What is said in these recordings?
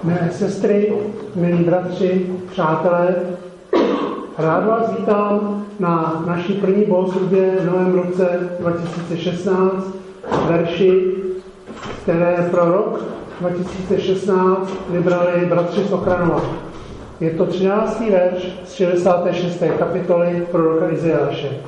Milé sestry, milí bratři, přátelé, rád vás vítám na naší první bohoslužbě v novém roce 2016 verši, které pro rok 2016 vybrali bratři z Ochranova. Je to 13. verš z 66. kapitoly proroka Izajáše.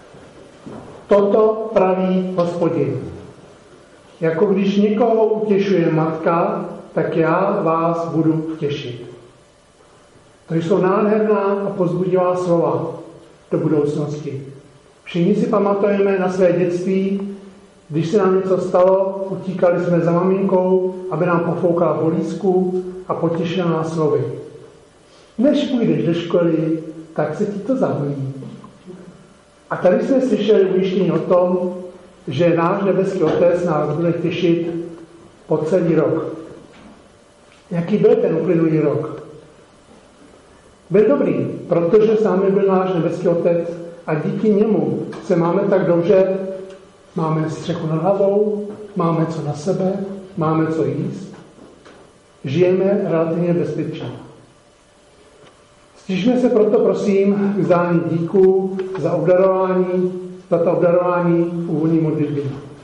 Toto praví Hospodin. Jako když někoho utěšuje matka, tak já vás budu těšit. To jsou nádherná a povzbudivá slova do budoucnosti. Všichni si pamatujeme na své dětství, když se nám něco stalo, utíkali jsme za maminkou, aby nám pofoukala bolízku a potěšila nás slovy. Než půjdeš do školy, tak se ti to zahojí. A tady jsme slyšeli ujištění o tom, že náš nebeský Otec nás bude těšit po celý rok. Jaký byl ten uplynulý rok? Byl dobrý, protože s námi byl náš nebeský Otec a díky němu se máme tak dobře, máme střechu nad hlavou, máme co na sebe, máme co jíst, žijeme relativně bezpečně. Stižme se proto, prosím, k vzdání díku za to obdarování v úvodní modlitbě.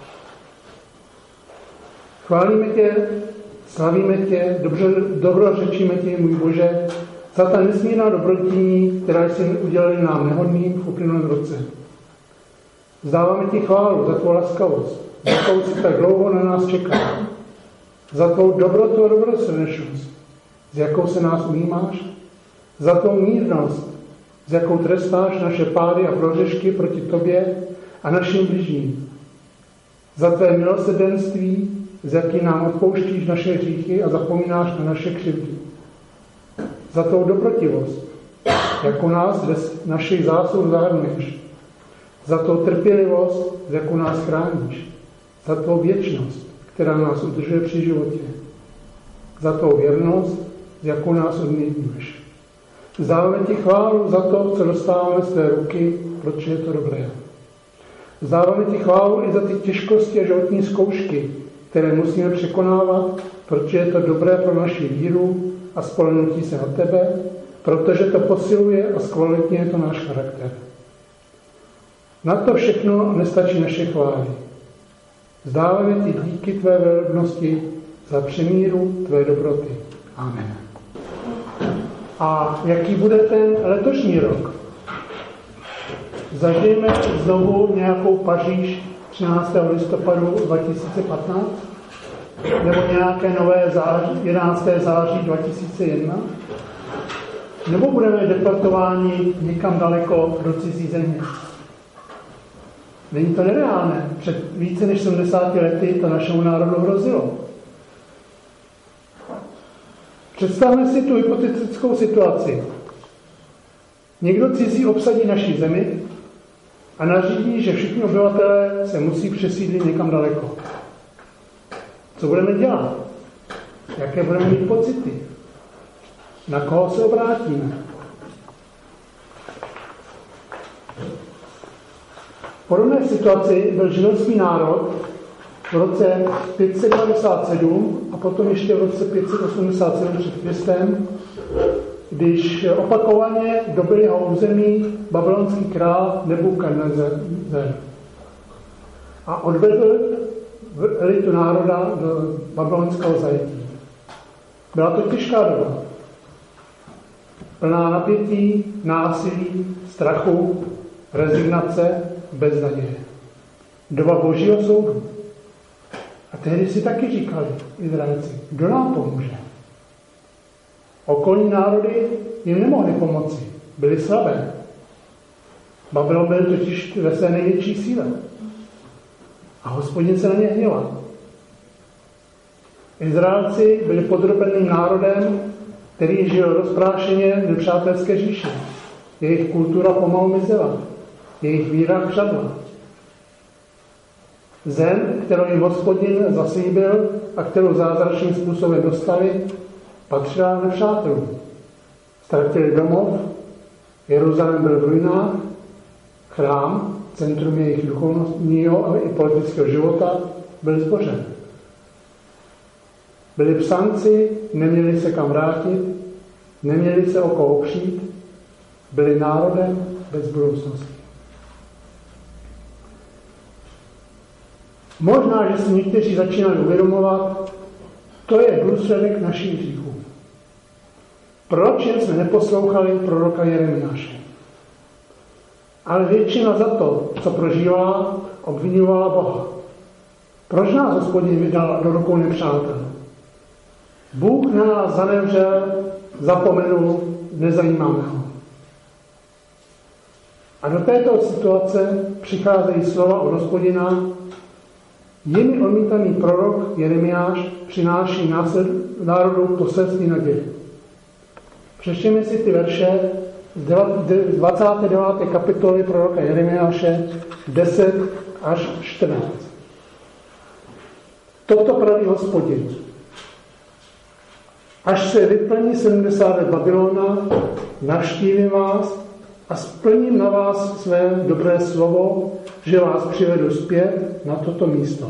Chválíme tě, slavíme tě, dobrořečíme tě, můj Bože, za ta nesmírná dobrodění, která jsi udělali nám nehodným v uplynulém roce. Vzdáváme ti chválu za tvou laskavost, za jakou jsi tak dlouho na nás čekal, za tvou dobrotu a dobrosrdečnost, s jakou se nás ujímáš, za tvou mírnost, s jakou trestáš naše pády a prohřešky proti tobě a našim bližním, za tvé milosrdenství, s jakým nám odpouštíš naše hříchy a zapomínáš na naše křivdy, za tvou dobrotivost, jakou nás bez našich zásluh zahrnuješ, za tvou trpělivost, s jakou nás chráníš, za tvou věčnost, která nás udržuje při životě, za tvou věrnost, s jakou nás odměňuješ. Vzdáváme ti chválu za to, co dostáváme z tvé ruky, protože je to dobré. Vzdáváme ti chválu i za ty těžkosti a životní zkoušky, které musíme překonávat, protože je to dobré pro naši víru a spolehnutí se na tebe, protože to posiluje a zkvalitňuje to náš charakter. Na to všechno nestačí naše chvály. Vzdáváme ti díky tvé velebnosti za přemíru tvé dobroty. Amen. A jaký bude ten letošní rok? Zažijeme znovu nějakou Paříž 13. listopadu 2015? Nebo nějaké nové 11. září 2001? Nebo budeme deportováni někam daleko do cizí země? Není to nereálné. Před více než 70 lety to našemu národu hrozilo. Představme si tu hypotetickou situaci. Někdo cizí obsadí naši zemi a nařídí, že všichni obyvatelé se musí přesídlit někam daleko. Co budeme dělat? Jaké budeme mít pocity? Na koho se obrátíme? V podobné situaci byl židovský národ v roce 597 a potom ještě v roce 587 před Kristem, když opakovaně dobyl jeho území babylonský král Nebukadnezar a odvedl elitu národa do babylonského zajetí. Byla to těžká doba. Plná napětí, násilí, strachu, rezignace, beznaděje. Doba božího soudu. A tehdy si taky říkali Izraelci, kdo nám pomůže? Okolní národy jim nemohly pomoci. Byly slabé. Babylon byl totiž ve své největší síle. A Hospodin se na ně hněval. Izraelci byli podrobeným národem, který žil rozprášeně v nepřátelské říši. Jejich kultura pomalu mizela. Jejich víra křadla. Zem, kterou jim Hospodin zaslíbil a kterou zázračným způsobem dostali, patřila nepřátelům. Ztratili domov, Jeruzalém byl v ruinách, chrám, centrum jejich duchovního a i politického života, byl zbořen. Byli psanci, neměli se kam vrátit, neměli se o koho opřít, byli národem bez budoucnosti. Možná, že si někteří začínali uvědomovat, to je důsledek našich hříchů. Proč jen jsme neposlouchali proroka Jeremiáše? Ale většina za to, co prožívá, obvinovala Boha. Proč nás Hospodin vydal do rukou nepřátel? Bůh na nás zanevřel, zapomenul, nezajímáme ho. A do této situace přicházejí slova od Hospodina. Jimi odmítaný prorok Jeremiáš přináší národu poselství naděje. Přečtěme si ty verše z 29. kapitoly proroka Jeremiáše 10 až 14. Toto praví Hospodin. Až se vyplní 70 let Babylona, navštívím vás a splním na vás své dobré slovo, že vás přivedu zpět na toto místo.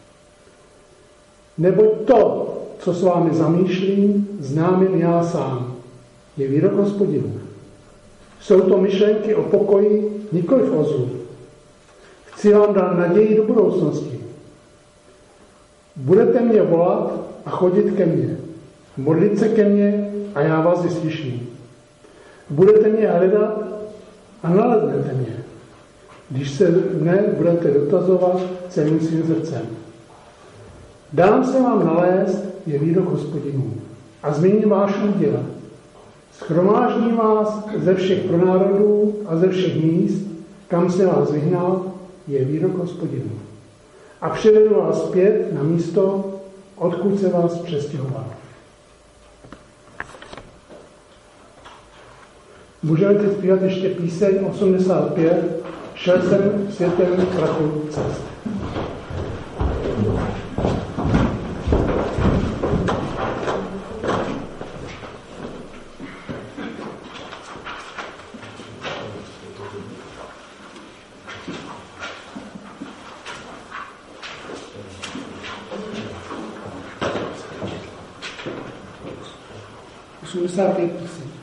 Neboť to, co s vámi zamýšlím, znám jen já sám, je výrok Hospodinu. Jsou to myšlenky o pokoji, nikoliv o zlu. Chci vám dát naději do budoucnosti. Budete mě volat a chodit ke mně. Modlit se ke mně a já vás vyslyším. Budete mě hledat a naleznete mě, když se mne budete dotazovat celým svým srdcem. Dám se vám nalézt, je výrok Hospodinů, a změním váš úděl. Shromáždím vás ze všech pronárodů a ze všech míst, kam se vás vyhnal, je výrok Hospodinů. A přivedu vás zpět na místo, odkud se vás přestěhoval. Můžeme teď zpívat ještě píseň 85, Šel jsem světem prachu cest. Píseň.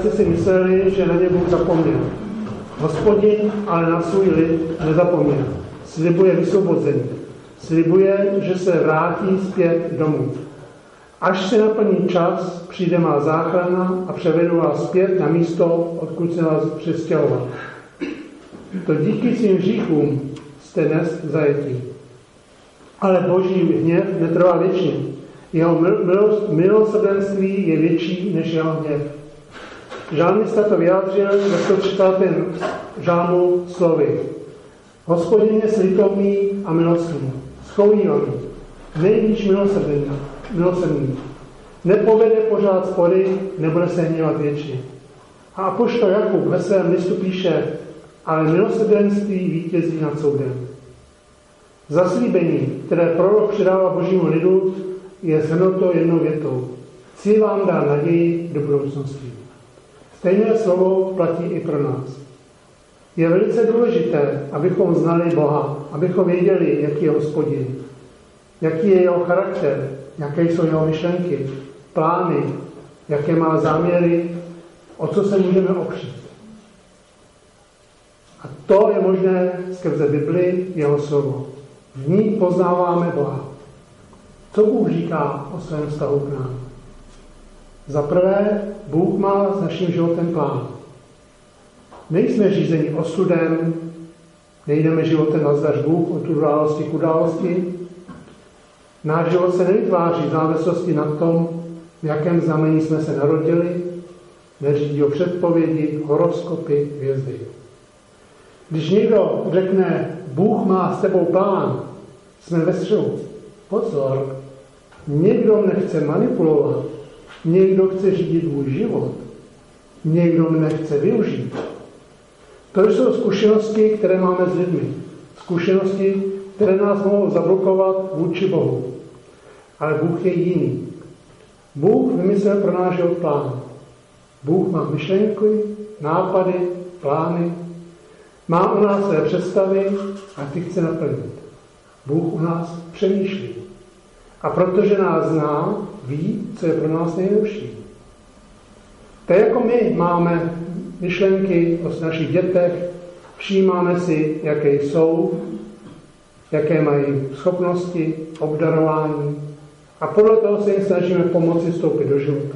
Izraelci si mysleli, že na ně Bůh zapomněl. Hospodin ale na svůj lid nezapomněl. Slibuje vysvobození. Slibuje, že se vrátí zpět domů. Až se naplní čas, přijde má záchrana a převedu vás zpět na místo, odkud se vás přestěhoval. To díky svým hříchům jste dnes zajetí. Ale Boží hněv netrvá věčně. Jeho milosrdenství je větší než jeho hněv. Žálmista to vyjádřil ve 130. žálmu slovy. Hospodin je slitovný a milostný, schovývaný, nejvíc milosrdný. Nepovede pořád spory, nebude se hněvat věčně. A apoštol Jakub ve svém listu píše, ale milosrdenství vítězí nad soudem. Zaslíbení, které prorok předává Božímu lidu, je shrnuto jednou větou. Chci vám dát naději do budoucnosti. Stejné slovo platí i pro nás. Je velice důležité, abychom znali Boha, abychom věděli, jaký je Hospodin, jaký je jeho charakter, jaké jsou jeho myšlenky, plány, jaké má záměry, o co se můžeme opřít. A to je možné skrze Bibli, jeho slovo. V ní poznáváme Boha. Co Bůh říká o svém vztahu k nám? Za prvé, Bůh má s naším životem plán. Nejsme řízeni osudem, nejdeme životem na zdař Bůh od události k události. Náš život se nevytváří v závislosti na tom, v jakém znamení jsme se narodili, neřídí o předpovědi, horoskopy, hvězdy. Když někdo řekne, Bůh má s tebou plán, jsme ve střelu. Pozor, někdo mne chce manipulovat, někdo chce řídit můj život, někdo mne chce využít. To jsou zkušenosti, které máme s lidmi. Zkušenosti, které nás mohou zablokovat vůči Bohu. Ale Bůh je jiný. Bůh vymyslel pro náš život plán. Bůh má myšlenky, nápady, plány. Má u nás své představy a ty chce naplnit. Bůh u nás přemýšlí. A protože nás zná, ví, co je pro nás nejlepší. Tak jako my máme myšlenky o našich dětech, všímáme si, jaké jsou, jaké mají schopnosti, obdarování a podle toho se jim snažíme pomoci vstoupit do života.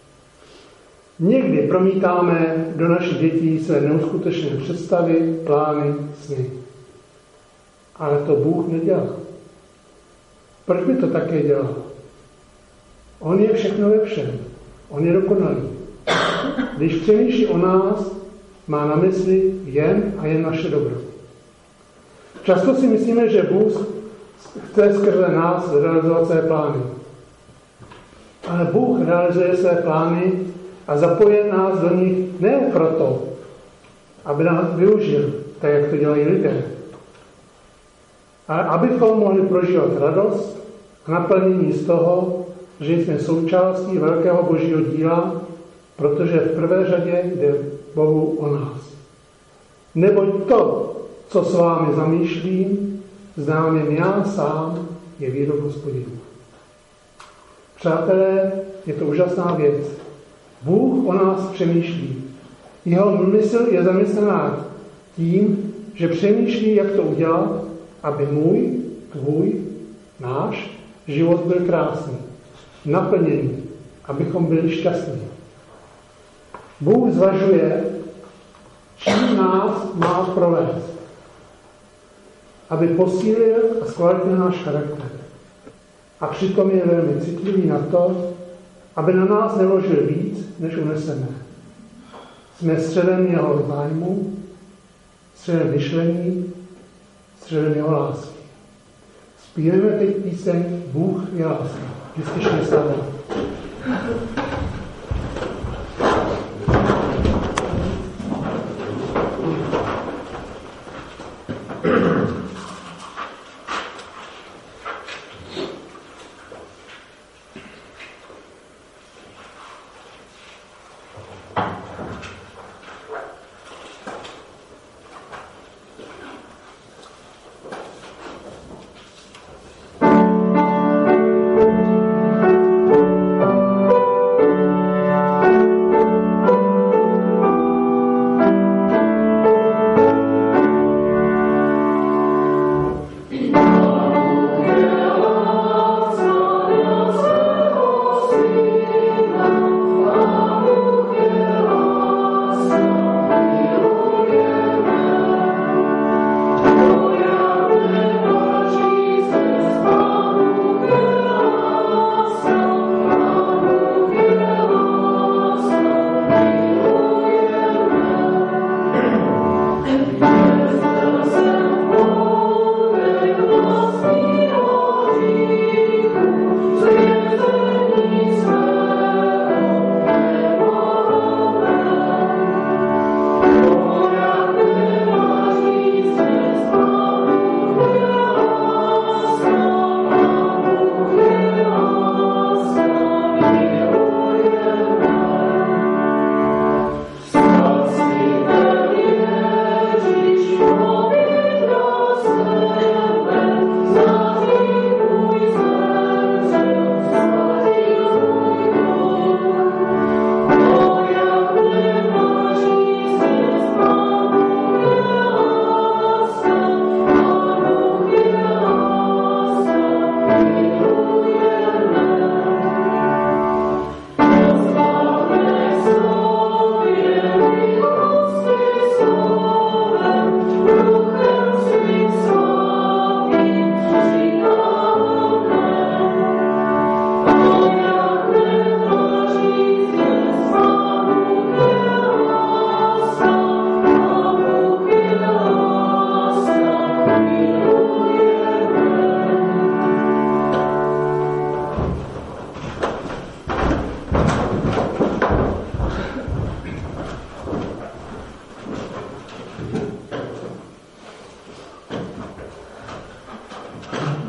Někdy promítáme do našich dětí své neuskutečné představy, plány, sny. Ale to Bůh nedělá. Proč by to také dělal? On je všechno ve všem. On je dokonalý. Když přemýšlí o nás, má na mysli jen a jen naše dobro. Často si myslíme, že Bůh chce skrze nás realizovat své plány. Ale Bůh realizuje své plány a zapojí nás do nich ne proto, aby nás využil, tak jak to dělají lidé, ale abychom mohli prožívat radost a naplnění z toho, že jsme součástí velkého Božího díla, protože v prvé řadě jde Bohu o nás. Neboť to, co s vámi zamýšlím, znám jen já sám, je výrok Hospodina. Přátelé, je to úžasná věc. Bůh o nás přemýšlí. Jeho mysl je zamyslená tím, že přemýšlí, jak to udělat, aby můj, tvůj, náš život byl krásný, naplněný, abychom byli šťastní. Bůh zvažuje, čím nás má provést, aby posílil a zkvalitnil náš charakter. A přitom je velmi citlivý na to, aby na nás neložil víc, než uneseme. Jsme středem jeho zájmu, středem myšlení, středem jeho lásky. Zpíváme teď píseň Bůh je láska. Vždycky slavě.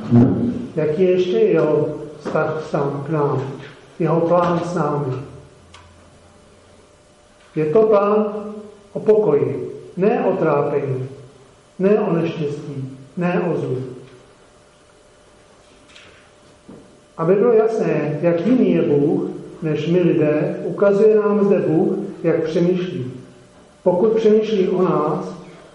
Jaký je ještě jeho vztah sám k nám, jeho plán s námi. Je to plán o pokoji, ne o trápení, ne o neštěstí, ne o zlu. Aby bylo jasné, jak jiný je Bůh, než my lidé, ukazuje nám zde Bůh, jak přemýšlí. Pokud přemýšlí o nás,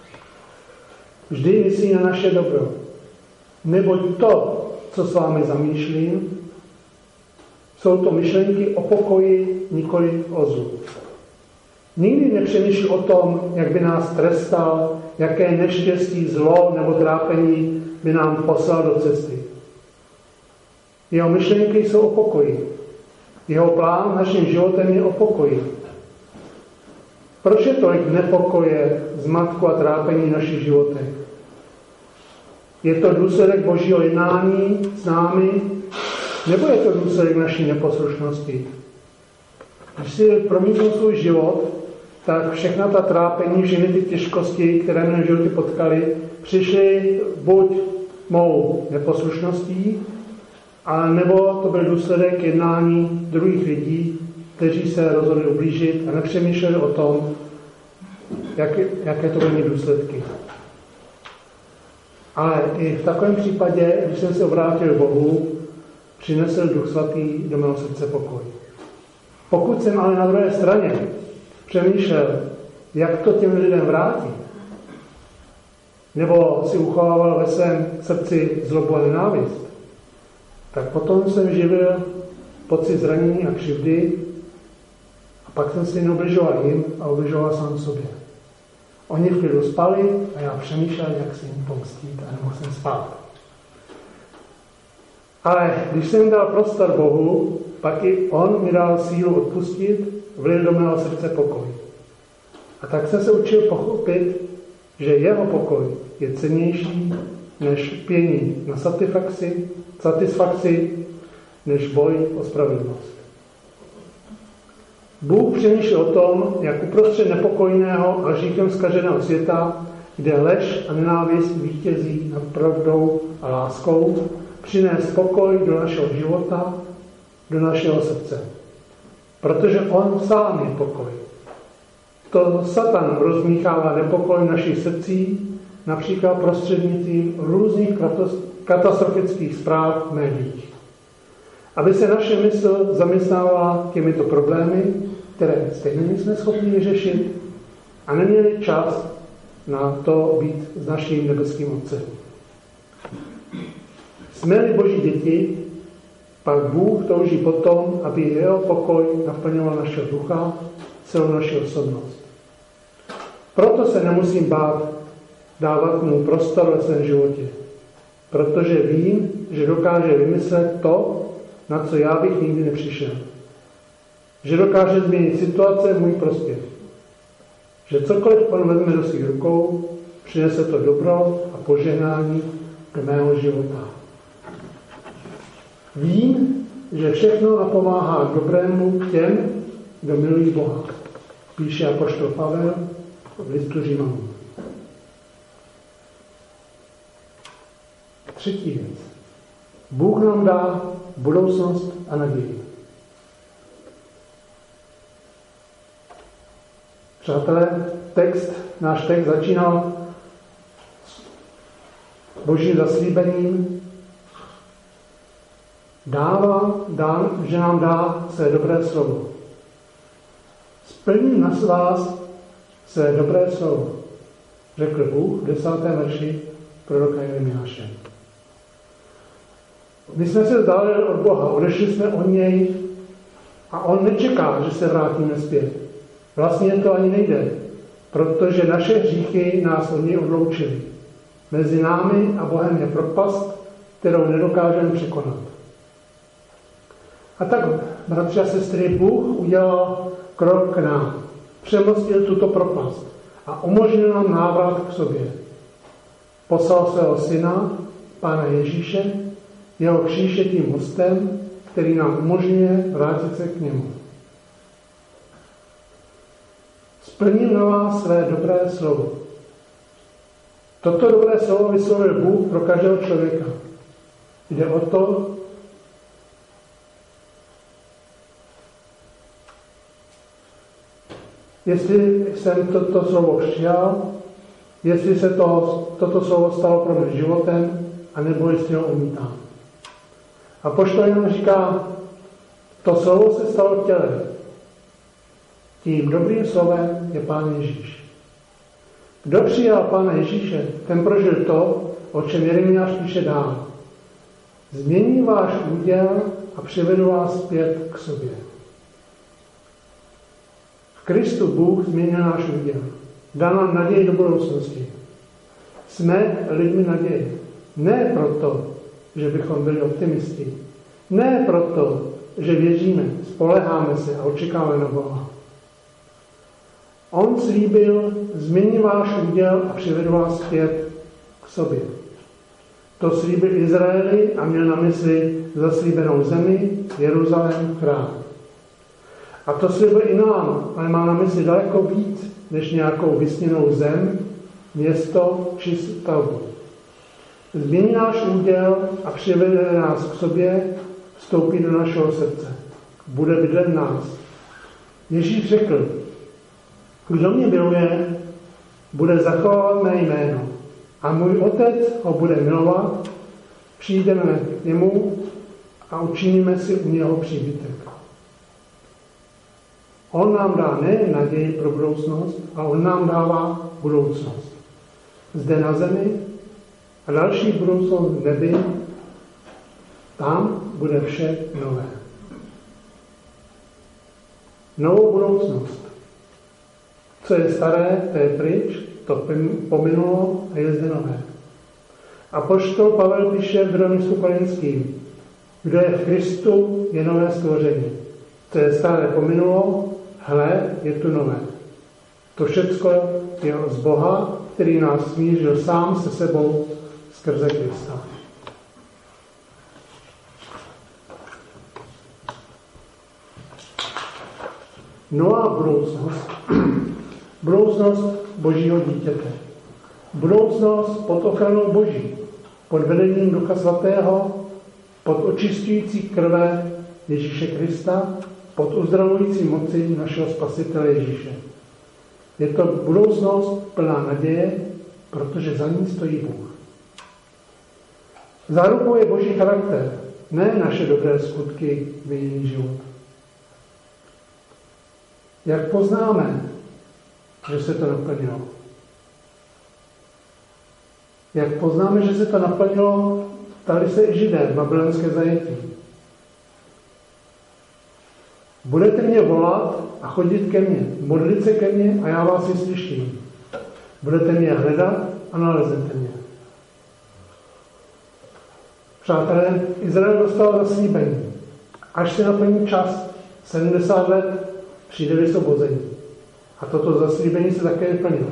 vždy myslí na naše dobro. Neboť to, co s vámi zamýšlím, jsou to myšlenky o pokoji, nikoli o zlu. Nikdy nepřemýšlí o tom, jak by nás trestal, jaké neštěstí, zlo nebo trápení by nám poslal do cesty. Jeho myšlenky jsou o pokoji. Jeho plán naším životem je o pokoji. Proč je tolik nepokoje, zmatku a trápení v našich životech? Je to důsledek Božího jednání s námi, nebo je to důsledek naší neposlušnosti? Když si promítnu svůj život, tak všechna ta trápení, všechny ty těžkosti, které mě v životě potkaly, přišly buď mou neposlušností, ale nebo to byl důsledek jednání druhých lidí, kteří se rozhodli ublížit a nepřemýšleli o tom, jaké to byly důsledky. Ale i v takovém případě, když jsem se obrátil k Bohu, přinesl Duch Svatý do mého srdce pokoj. Pokud jsem ale na druhé straně přemýšlel, jak to těm lidem vrátit, nebo si uchovával ve svém srdci zlobu a nenávist, tak potom jsem živil pocit zranění a křivdy a pak jsem si neubližoval jim a ubližoval sám sobě. Oni v klidu spali a já přemýšlel, jak se jim pomstít a nemohl jsem spát. Ale když jsem dal prostor Bohu, pak i On mi dal sílu odpustit, vlil do mého srdce pokoj. A tak jsem se učil pochopit, že jeho pokoj je cennější než pění na satisfakci, než boj o spravedlnost. Bůh přemýšlel o tom, jak uprostřed nepokojného a hříchem zkaženého světa, kde lež a nenávist vítězí nad pravdou a láskou, přinést pokoj do našeho života, do našeho srdce. Protože on sám je pokoj. To Satan rozmíchává nepokoj v našich srdcích, například prostřednictvím různých katastrofických zpráv v médiích. Aby se naše mysl zaměstnávala těmito problémy, které stejně nejsme schopni vyřešit a neměli čas na to být s naším nebeským Otcem. Jsme-li Boží děti, pak Bůh touží potom, aby jeho pokoj naplňoval našeho ducha, celou naši osobnost. Proto se nemusím bát dávat mu prostor ve svém životě, protože vím, že dokáže vymyslet to, na co já bych nikdy nepřišel. Že dokáže změnit situace v můj prospěch. Že cokoliv on vezme do svých rukou, přinese to dobro a požehnání do mého života. Vím, že všechno napomáhá k dobrému těm, kdo milují Boha. Píše apoštol Pavel v listu Římanům. Třetí věc. Bůh nám dá budoucnost a naději. Přátelé, náš text začínal Božím zaslíbením, že nám dá své dobré slovo. Splním na vás své dobré slovo, řekl Bůh v 10. verši proroka Jeremiáše. My jsme se vzdálili od Boha, odešli jsme od něj a on nečeká, že se vrátíme zpět. Vlastně to ani nejde, protože naše hříchy nás od něj odloučily. Mezi námi a Bohem je propast, kterou nedokážeme překonat. A tak, bratři a sestry, Bůh udělal krok k nám. Přemostil tuto propast a umožnil nám návrat k sobě. Poslal svého syna, Pána Ježíše, jeho kříž je tím mostem, který nám umožňuje vrátit se k němu. Splním na vás své dobré slovo. Toto dobré slovo vyslovil Bůh pro každého člověka. Jde o to, jestli jsem toto slovo přijal, jestli se toto slovo stalo pro mě životem, anebo jestli ho odmítám. A apoštol Jan říká, to slovo se stalo tělem. Tím dobrým slovem je Pán Ježíš. Kdo přijal Pána Ježíše, ten prožil to, o čem Jeremiáš píše dál. Změní váš úděl a přivedu vás zpět k sobě. V Kristu Bůh změnil náš úděl. Dal nám naději do budoucnosti. Jsme lidmi naděje. Ne proto, že bychom byli optimisti. Ne proto, že věříme, spoléháme se a očekáváme na Boha. On slíbil, změní váš úděl a přivedu vás zpět k sobě. To slíbil Izraeli a měl na mysli zaslíbenou zemi, Jeruzalém, chrám. A to slíbil i nám, ale má na mysli daleko víc, než nějakou vysněnou zem, město či stavbu. Změní náš úděl a přivede nás k sobě, vstoupí do našeho srdce. Bude bydlet nás. Ježíš řekl, kdo mě miluje, bude zachovávat mé jméno. A můj Otec ho bude milovat, přijdeme k němu a učiníme si u něho příbytek. On nám dá nejen naději pro budoucnost, ale on nám dává budoucnost. Zde na zemi a další budoucnost v nebi, tam bude vše nové. Novou budoucnost. Co je staré, to je pryč, to pominulo a je zde nové. Apoštol Pavel píše v 2. listu Korinským, kdo je v Kristu, je nové stvoření. Co je staré pominulo, hle, je tu nové. To všecko je z Boha, který nás smířil sám se sebou skrze Krista. Nová budoucnost. Budoucnost Božího dítěte. Budoucnost pod ochranou Boží, pod vedením Ducha Svatého, pod očišťující krve Ježíše Krista, pod uzdravující moci našeho Spasitele Ježíše. Je to budoucnost plná naděje, protože za ní stojí Bůh. Zárukou je Boží charakter, ne naše dobré skutky v jiný život. Jak poznáme, že se to naplnilo? Jak poznáme, že se to naplnilo, ptali se i Židé v babylonské zajetí. Budete mě volat a chodit ke mně, modlit se ke mně a já vás vyslyším. Budete mě hledat a nalezete mě. Přátelé, Izrael dostal zaslíbení. Až se naplní čas, 70 let, přijde vysvobození. A toto zaslíbení se také vyplnilo.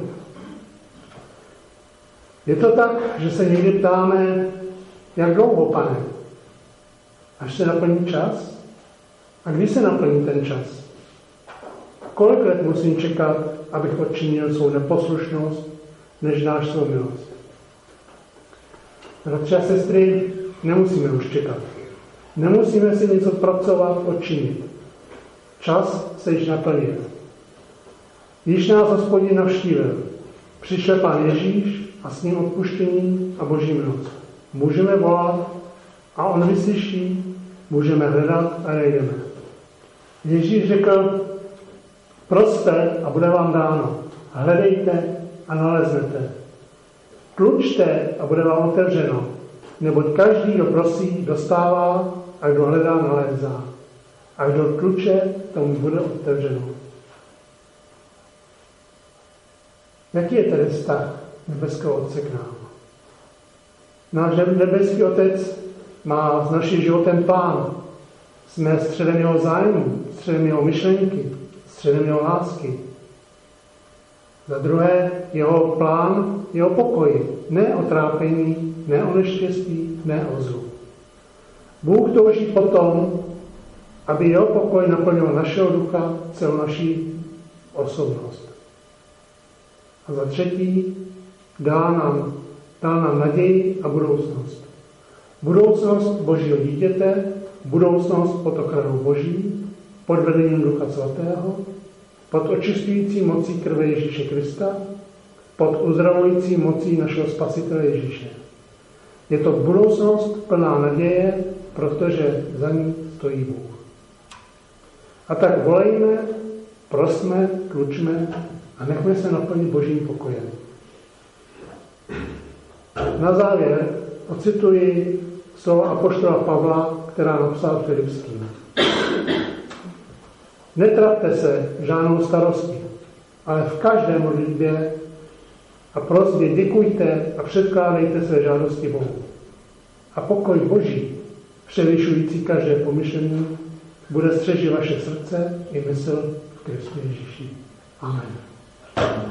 Je to tak, že se někdy ptáme, jak dlouho, Pane? Až se naplní čas? A kdy se naplní ten čas? Kolik let musím čekat, abych odčinil svou neposlušnost, než dáš svou milost? Bratři a sestry, nemusíme už čekat. Nemusíme si něco pracovat, odčinit. Čas se již naplnil. Již nás Hospodin navštívil. Přišel Pán Ježíš a s ním odpuštění a Boží milost. Můžeme volat a on vyslyší, můžeme hledat a najdeme. Ježíš řekl, proste a bude vám dáno. Hledejte a naleznete. Tlučte a bude vám otevřeno. Neboť každý, kdo prosí, dostává a kdo hledá, nalézá. A kdo tluče, tomu bude otevřeno. Jaký je tedy vztah nebeského Otce k nám? Náš nebeský Otec má s naším životem plán. Jsme středem jeho zájmu, středem jeho myšlenky, středem jeho lásky. Za druhé, jeho plán, jeho pokoj, ne o trápení, ne o neštěstí, ne o zlu. Bůh touží potom, aby jeho pokoj naplnil našeho ducha, celou naší osobnost. A za třetí, dal nám naději a budoucnost. Budoucnost Božího dítěte, budoucnost pod ochranou Boží, pod vedením Ducha Svatého, pod očišťující mocí krve Ježíše Krista, pod uzdravující mocí našeho Spasitele Ježíše. Je to budoucnost plná naděje, protože za ní stojí Bůh. A tak volejme, prosme, tlučme a nechme se naplnit Božím pokojem. Na závěr ocituji slova apoštola Pavla, která napsal Filipským. Netrapte se žádnou starostí, ale v každé modlitbě a prosbě děkujte a předkládejte své žádosti Bohu. A pokoj Boží, převyšující každé pomyšlení, bude střežit vaše srdce i mysl v Kristu Ježíši. Amen.